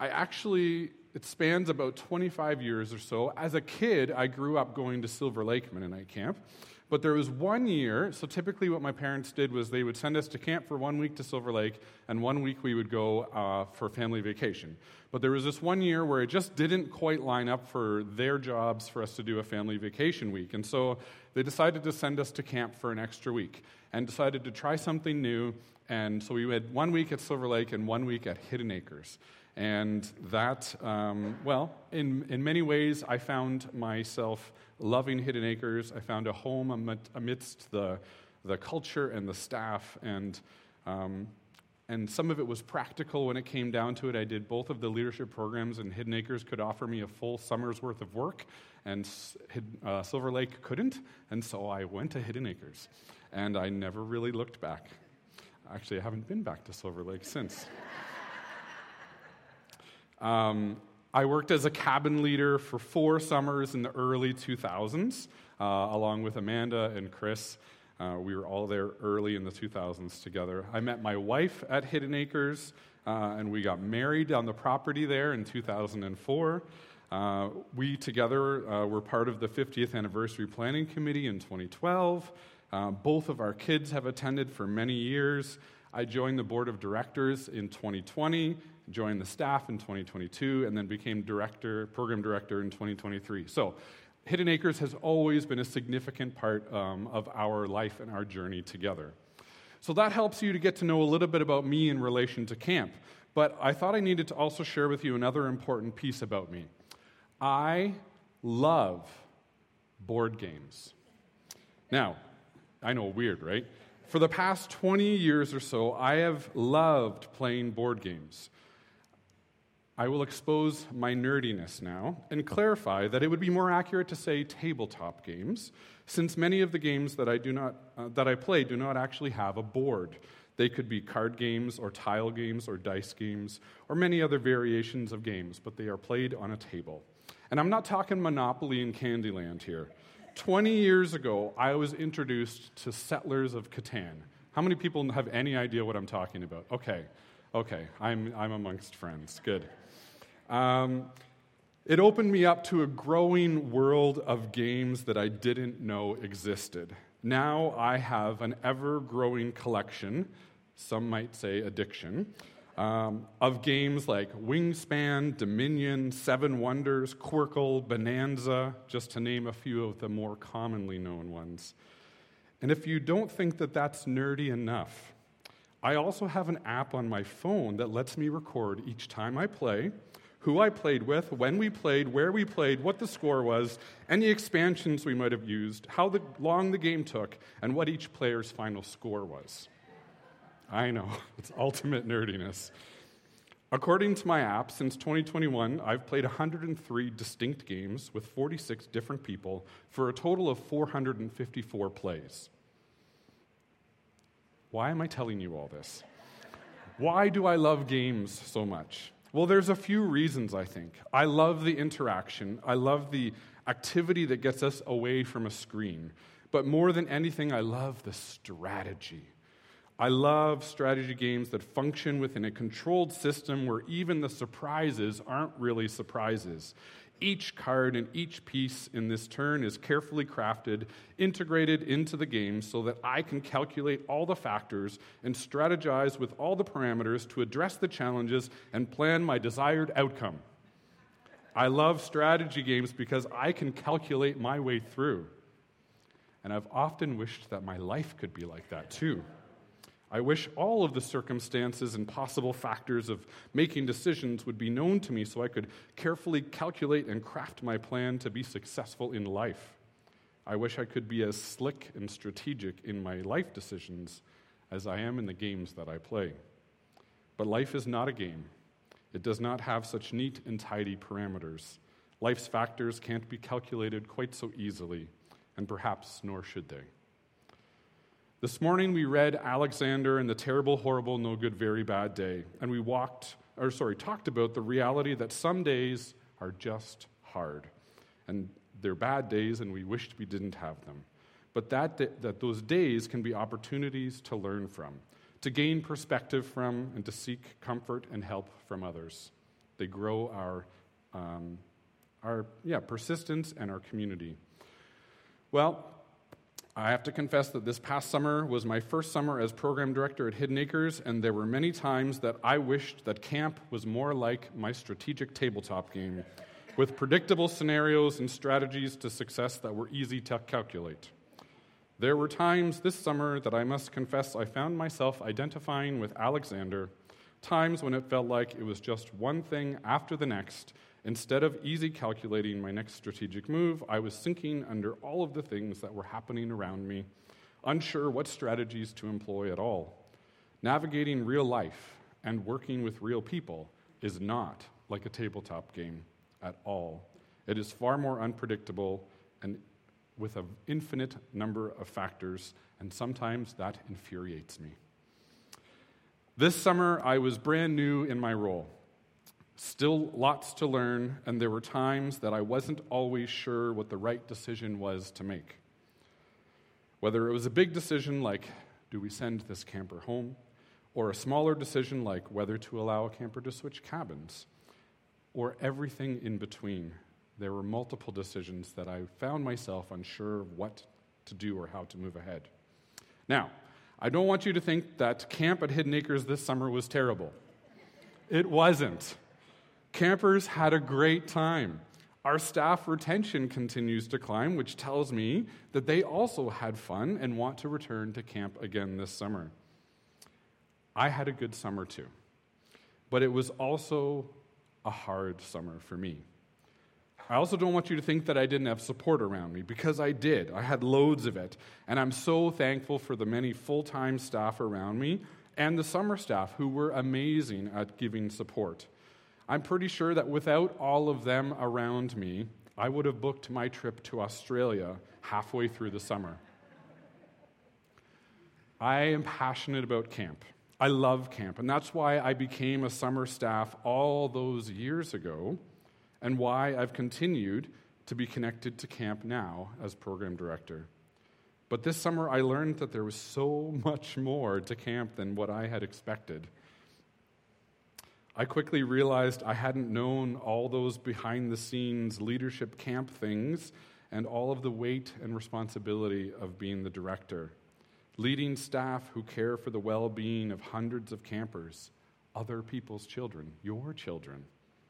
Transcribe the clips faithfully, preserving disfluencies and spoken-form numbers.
I actually, it spans about twenty-five years or so. As a kid, I grew up going to Silver Lake Mennonite Camp. But there was one year, so typically what my parents did was they would send us to camp for one week to Silver Lake, and one week we would go uh, for family vacation. But there was this one year where it just didn't quite line up for their jobs for us to do a family vacation week. And so they decided to send us to camp for an extra week and decided to try something new. And so we had one week at Silver Lake and one week at Hidden Acres. And that, um, well, in, in many ways, I found myself loving Hidden Acres. I found a home amidst the, the culture and the staff, and um, and some of it was practical when it came down to it. I did both of the leadership programs, and Hidden Acres could offer me a full summer's worth of work, and uh, Silver Lake couldn't, and so I went to Hidden Acres, and I never really looked back. Actually, I haven't been back to Silver Lake since. Um, I worked as a cabin leader for four summers in the early two thousands, uh, along with Amanda and Chris. Uh, we were all there early in the two thousands together. I met my wife at Hidden Acres, uh, and we got married on the property there in two thousand four. Uh, we together uh, were part of the fiftieth Anniversary Planning Committee in twenty twelve. Uh, both of our kids have attended for many years. I joined the board of directors in twenty twenty, joined the staff in twenty twenty-two, and then became director, program director in twenty twenty-three. So Hidden Acres has always been a significant part um, of our life and our journey together. So that helps you to get to know a little bit about me in relation to camp. But I thought I needed to also share with you another important piece about me. I love board games. Now, I know, weird, right? For the past twenty years or so, I have loved playing board games. I will expose my nerdiness now and clarify that it would be more accurate to say tabletop games, since many of the games that I do not uh, that I play do not actually have a board. They could be card games or tile games or dice games or many other variations of games, but they are played on a table. And I'm not talking Monopoly and Candyland here. twenty years ago, I was introduced to Settlers of Catan. How many people have any idea what I'm talking about? Okay, okay, I'm I'm amongst friends. Good. Um, it opened me up to a growing world of games that I didn't know existed. Now I have an ever-growing collection, some might say addiction, um, of games like Wingspan, Dominion, Seven Wonders, Quirkle, Bonanza, just to name a few of the more commonly known ones. And if you don't think that that's nerdy enough, I also have an app on my phone that lets me record each time I play, who I played with, when we played, where we played, what the score was, any expansions we might have used, how the, long the game took, and what each player's final score was. I know, it's ultimate nerdiness. According to my app, since twenty twenty-one, I've played one hundred three distinct games with forty-six different people for a total of four hundred fifty-four plays. Why am I telling you all this? Why do I love games so much? Well, there's a few reasons, I think. I love the interaction. I love the activity that gets us away from a screen. But more than anything, I love the strategy. I love strategy games that function within a controlled system where even the surprises aren't really surprises. Each card and each piece in this turn is carefully crafted, integrated into the game so that I can calculate all the factors and strategize with all the parameters to address the challenges and plan my desired outcome. I love strategy games because I can calculate my way through. And I've often wished that my life could be like that too. I wish all of the circumstances and possible factors of making decisions would be known to me so I could carefully calculate and craft my plan to be successful in life. I wish I could be as slick and strategic in my life decisions as I am in the games that I play. But life is not a game. It does not have such neat and tidy parameters. Life's factors can't be calculated quite so easily, and perhaps nor should they. This morning we read Alexander and the Terrible, Horrible, No Good, Very Bad Day, and we walked, or sorry, talked about the reality that some days are just hard, and they're bad days, and we wished we didn't have them. But that that those days can be opportunities to learn from, to gain perspective from, and to seek comfort and help from others. They grow our, um, our yeah, persistence and our community. Well, I have to confess that this past summer was my first summer as program director at Hidden Acres, and there were many times that I wished that camp was more like my strategic tabletop game, with predictable scenarios and strategies to success that were easy to calculate. There were times this summer that I must confess I found myself identifying with Alexander, times when it felt like it was just one thing after the next. Instead of easy calculating my next strategic move, I was sinking under all of the things that were happening around me, unsure what strategies to employ at all. Navigating real life and working with real people is not like a tabletop game at all. It is far more unpredictable and with an infinite number of factors, and sometimes that infuriates me. This summer, I was brand new in my role. Still lots to learn, and there were times that I wasn't always sure what the right decision was to make. Whether it was a big decision like, do we send this camper home? Or a smaller decision like whether to allow a camper to switch cabins, or everything in between. There were multiple decisions that I found myself unsure of what to do or how to move ahead. Now, I don't want you to think that camp at Hidden Acres this summer was terrible. It wasn't. Campers had a great time. Our staff retention continues to climb, which tells me that they also had fun and want to return to camp again this summer. I had a good summer too, but it was also a hard summer for me. I also don't want you to think that I didn't have support around me, because I did. I had loads of it, and I'm so thankful for the many full-time staff around me and the summer staff who were amazing at giving support. I'm pretty sure that without all of them around me, I would have booked my trip to Australia halfway through the summer. I am passionate about camp. I love camp, and that's why I became a summer staff all those years ago, and why I've continued to be connected to camp now as program director. But this summer, I learned that there was so much more to camp than what I had expected. I quickly realized I hadn't known all those behind-the-scenes leadership camp things and all of the weight and responsibility of being the director. Leading staff who care for the well-being of hundreds of campers, other people's children, your children.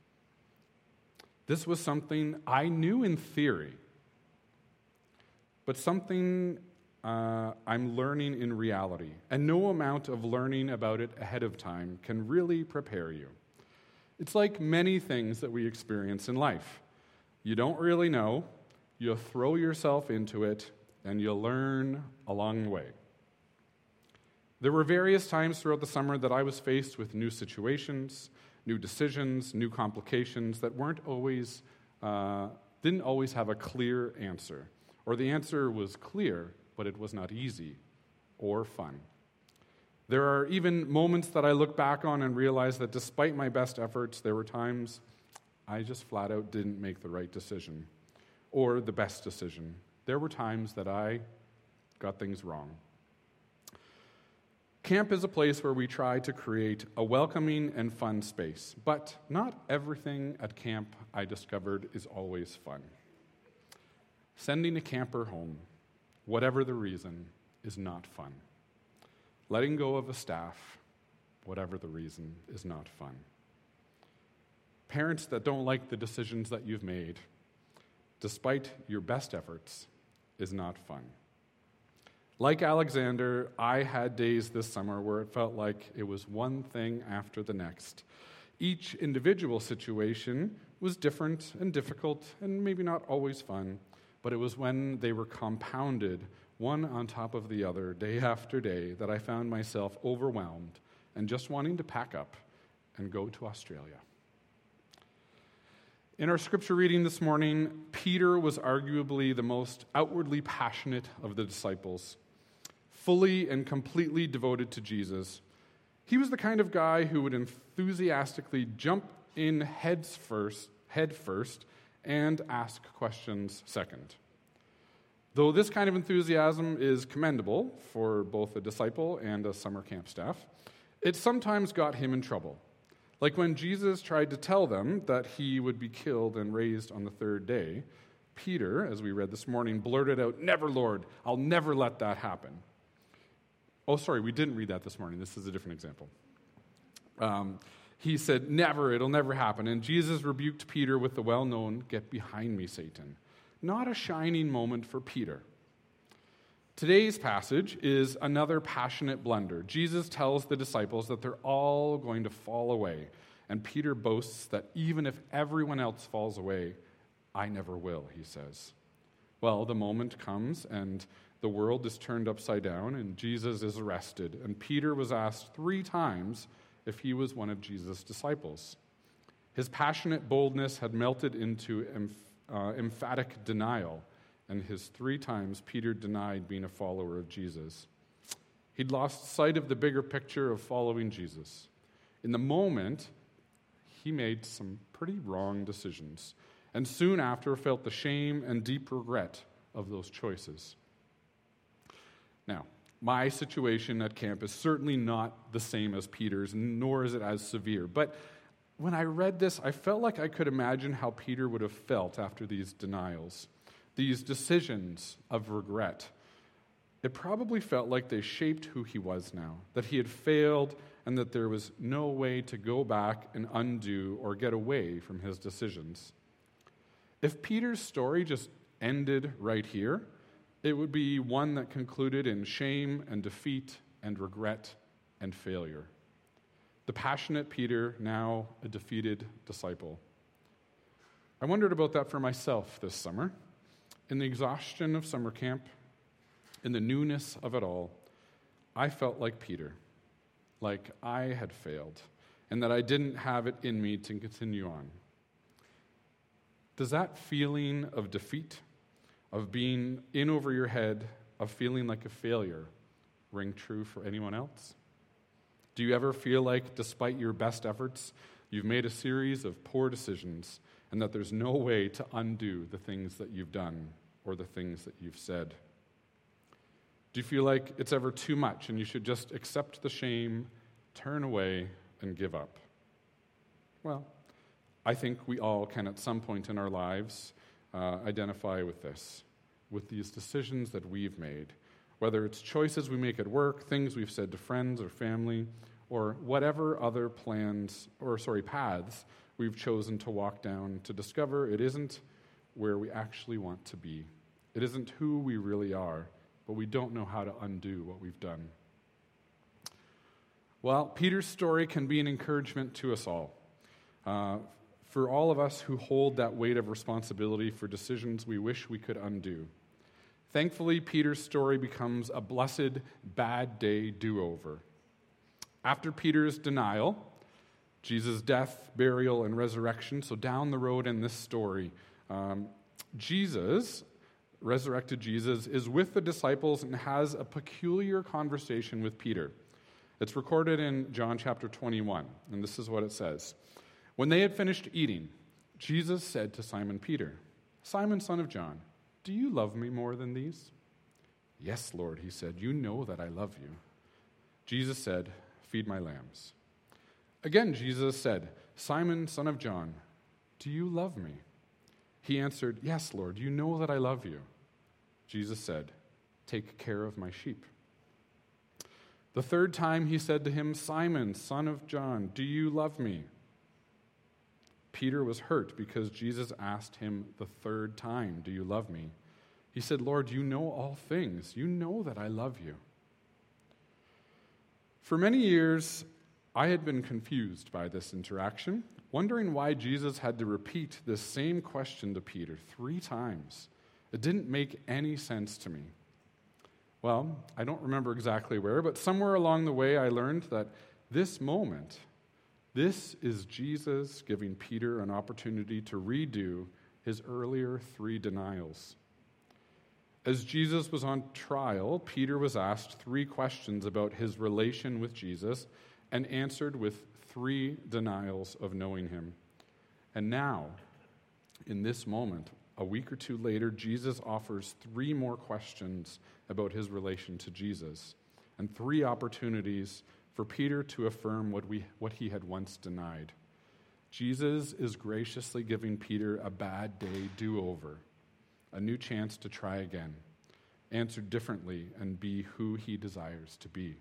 This was something I knew in theory, but something uh, I'm learning in reality. And no amount of learning about it ahead of time can really prepare you. It's like many things that we experience in life. You don't really know, you throw yourself into it, and you learn along the way. There were various times throughout the summer that I was faced with new situations, new decisions, new complications that weren't always, uh, didn't always have a clear answer. Or the answer was clear, but it was not easy or fun. There are even moments that I look back on and realize that despite my best efforts, there were times I just flat out didn't make the right decision or the best decision. There were times that I got things wrong. Camp is a place where we try to create a welcoming and fun space, but not everything at camp, I discovered, is always fun. Sending a camper home, whatever the reason, is not fun. Letting go of a staff, whatever the reason, is not fun. Parents that don't like the decisions that you've made, despite your best efforts, is not fun. Like Alexander, I had days this summer where it felt like it was one thing after the next. Each individual situation was different and difficult and maybe not always fun, but it was when they were compounded, one on top of the other, day after day, that I found myself overwhelmed and just wanting to pack up and go to Australia. In our scripture reading this morning, Peter was arguably the most outwardly passionate of the disciples, fully and completely devoted to Jesus. He was the kind of guy who would enthusiastically jump in heads first, head first and ask questions second. Though this kind of enthusiasm is commendable for both a disciple and a summer camp staff, it sometimes got him in trouble. Like when Jesus tried to tell them that he would be killed and raised on the third day, Peter, as we read this morning, blurted out, "Never, Lord, I'll never let that happen." Oh, sorry, we didn't read that this morning. This is a different example. Um, he said, "Never, it'll never happen." And Jesus rebuked Peter with the well-known, "Get behind me, Satan." Not a shining moment for Peter. Today's passage is another passionate blunder. Jesus tells the disciples that they're all going to fall away, and Peter boasts that even if everyone else falls away, I never will, he says. Well, the moment comes, and the world is turned upside down, and Jesus is arrested, and Peter was asked three times if he was one of Jesus' disciples. His passionate boldness had melted into emph- uh, emphatic denial, and his three times Peter denied being a follower of Jesus. He'd lost sight of the bigger picture of following Jesus. In the moment, he made some pretty wrong decisions, and soon after felt the shame and deep regret of those choices. Now, my situation at camp is certainly not the same as Peter's, nor is it as severe, but when I read this, I felt like I could imagine how Peter would have felt after these denials. These decisions of regret. It probably felt like they shaped who he was now, that he had failed and that there was no way to go back and undo or get away from his decisions. If Peter's story just ended right here, it would be one that concluded in shame and defeat and regret and failure. The passionate Peter, now a defeated disciple. I wondered about that for myself this summer. In the exhaustion of summer camp, in the newness of it all, I felt like Peter, like I had failed, and that I didn't have it in me to continue on. Does that feeling of defeat, of being in over your head, of feeling like a failure, ring true for anyone else? Do you ever feel like, despite your best efforts, you've made a series of poor decisions and that there's no way to undo the things that you've done or the things that you've said? Do you feel like it's ever too much and you should just accept the shame, turn away, and give up? Well, I think we all can at some point in our lives uh, identify with this, with these decisions that we've made, whether it's choices we make at work, things we've said to friends or family, or whatever other plans, or sorry, paths we've chosen to walk down to discover it isn't where we actually want to be. It isn't who we really are, but we don't know how to undo what we've done. Well, Peter's story can be an encouragement to us all. Uh, for all of us who hold that weight of responsibility for decisions we wish we could undo. Thankfully, Peter's story becomes a blessed bad day do-over. After Peter's denial, Jesus' death, burial, and resurrection, so down the road in this story, um, Jesus, resurrected Jesus, is with the disciples and has a peculiar conversation with Peter. It's recorded in John chapter twenty-one, and this is what it says. When they had finished eating, Jesus said to Simon Peter, "Simon, son of John, do you love me more than these?" "Yes, Lord," he said, "you know that I love you." Jesus said, "Feed my lambs." Again, Jesus said, "Simon, son of John, do you love me?" He answered, "Yes, Lord, you know that I love you." Jesus said, "Take care of my sheep." The third time he said to him, "Simon, son of John, do you love me?" Peter was hurt because Jesus asked him the third time, "Do you love me?" He said, "Lord, you know all things. You know that I love you." For many years, I had been confused by this interaction, wondering why Jesus had to repeat this same question to Peter three times. It didn't make any sense to me. Well, I don't remember exactly where, but somewhere along the way I learned that this moment, this is Jesus giving Peter an opportunity to redo his earlier three denials. As Jesus was on trial, Peter was asked three questions about his relation with Jesus and answered with three denials of knowing him. And now, in this moment, a week or two later, Jesus offers three more questions about his relation to Jesus and three opportunities for Peter to affirm what, we, what he had once denied. Jesus is graciously giving Peter a bad day do-over, a new chance to try again, answer differently, and be who he desires to be.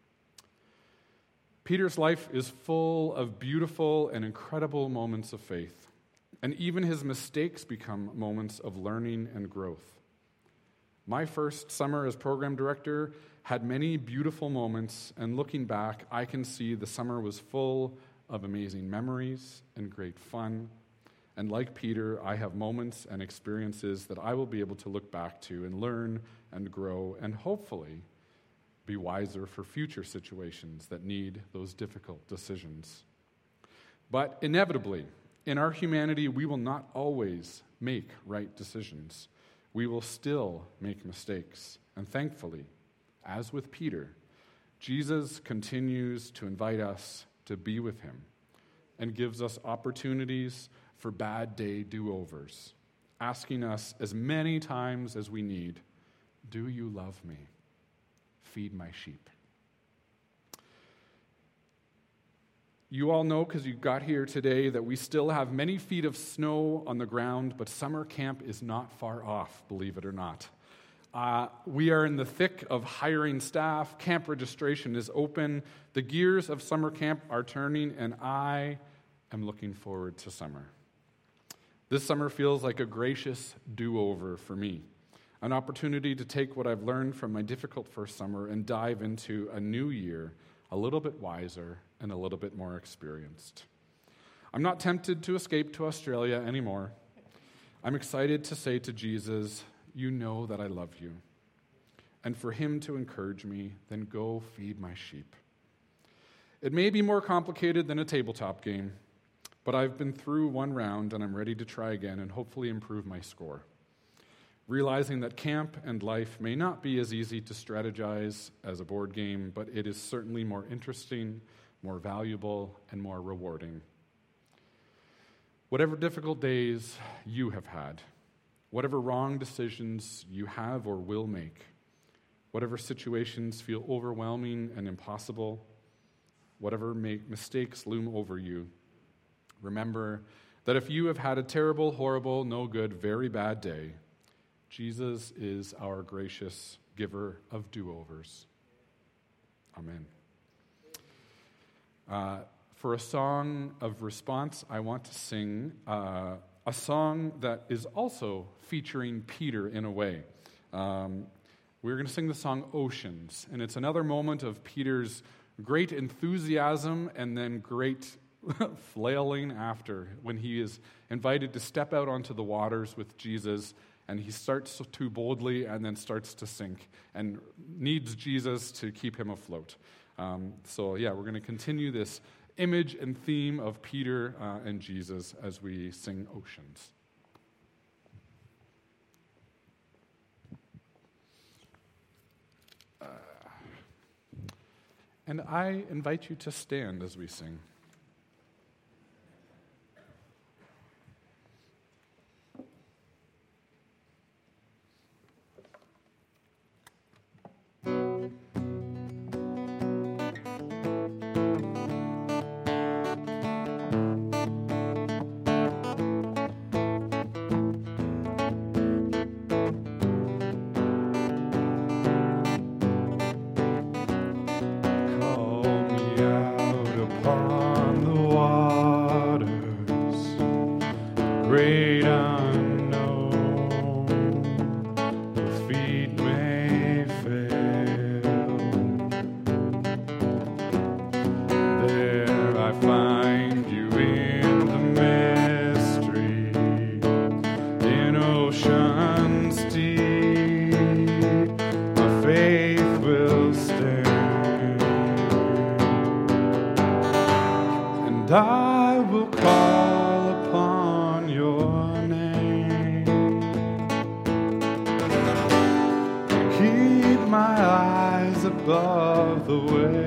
Peter's life is full of beautiful and incredible moments of faith, and even his mistakes become moments of learning and growth. My first summer as program director had many beautiful moments, and looking back, I can see the summer was full of amazing memories and great fun. And like Peter, I have moments and experiences that I will be able to look back to and learn and grow and hopefully be wiser for future situations that need those difficult decisions. But inevitably, in our humanity, we will not always make right decisions. We will still make mistakes. And thankfully, as with Peter, Jesus continues to invite us to be with him and gives us opportunities for bad day do-overs, asking us as many times as we need, "Do you love me? Feed my sheep." You all know, because you got here today, that we still have many feet of snow on the ground, but summer camp is not far off, believe it or not. Uh, we are in the thick of hiring staff. Camp registration is open. The gears of summer camp are turning, and I am looking forward to summer. This summer feels like a gracious do-over for me, an opportunity to take what I've learned from my difficult first summer and dive into a new year a little bit wiser and a little bit more experienced. I'm not tempted to escape to Australia anymore. I'm excited to say to Jesus, "You know that I love you," and for him to encourage me, "Then go feed my sheep." It may be more complicated than a tabletop game, but I've been through one round and I'm ready to try again and hopefully improve my score. Realizing that camp and life may not be as easy to strategize as a board game, but it is certainly more interesting, more valuable, and more rewarding. Whatever difficult days you have had, whatever wrong decisions you have or will make, whatever situations feel overwhelming and impossible, whatever make mistakes loom over you, remember that if you have had a terrible, horrible, no good, very bad day, Jesus is our gracious giver of do-overs. Amen. Uh, for a song of response, I want to sing uh, a song that is also featuring Peter in a way. Um, we're going to sing the song Oceans, and it's another moment of Peter's great enthusiasm and then great flailing after when he is invited to step out onto the waters with Jesus, and he starts too boldly and then starts to sink and needs Jesus to keep him afloat. Um, so yeah, we're going to continue this image and theme of Peter uh, and Jesus as we sing Oceans. Uh, and I invite you to stand as we sing. I will call upon your name. Keep my eyes above the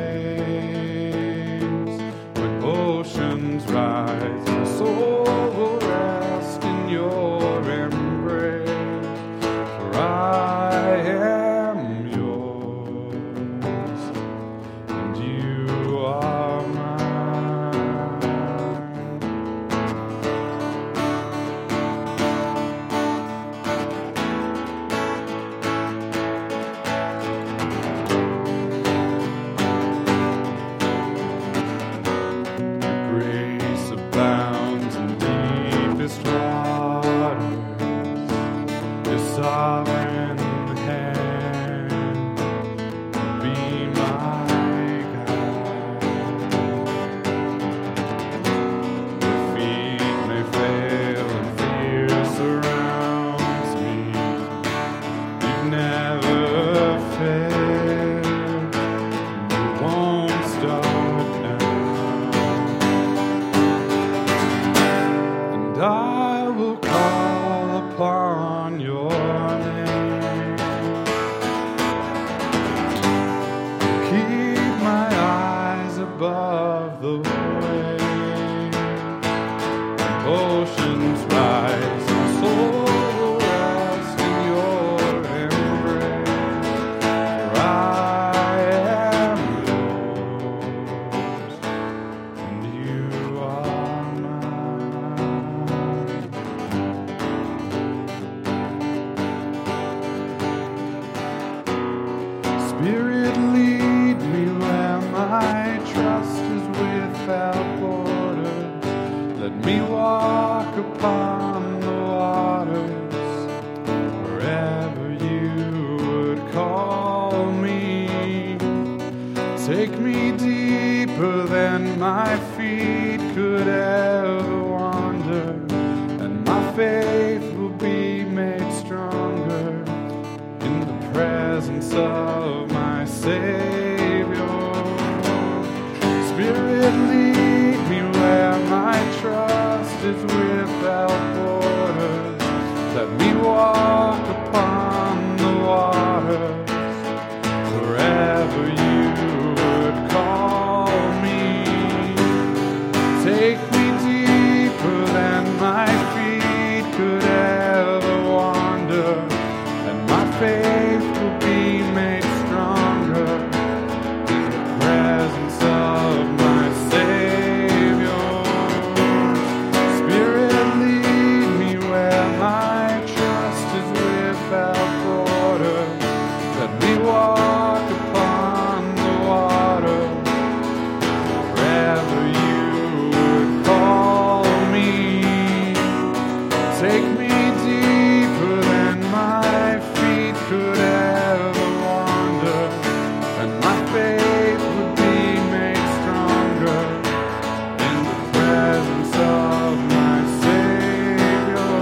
waves. When oceans rise, my soul will rest in your embrace. For I am yours, and you and I will call upon your name. Keep my eyes above the waves. Oceans rise, my soul will rest in your embrace. For I am yours, and you are mine. Spirit, lead me where my trust is without borders. Let me walk upon the waters wherever you would call me. Take me deeper than my feet could ever wander, and my faith will be made stronger in the presence of my Savior. Spirit, lead me where my trust is without borders. Let me walk upon the waters wherever you would call me. Take me deeper than my feet could ever wander, and my faith will be made stronger in the presence of my Savior. Spirit, lead me where my trust is without borders. Let me walk upon the water wherever you would call me. Take me deeper than my feet could ever wander, and my faith would be made stronger in the presence of my Savior.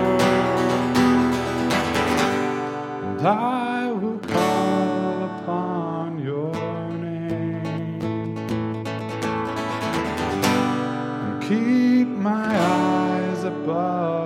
And I will call upon your name and keep my eyes above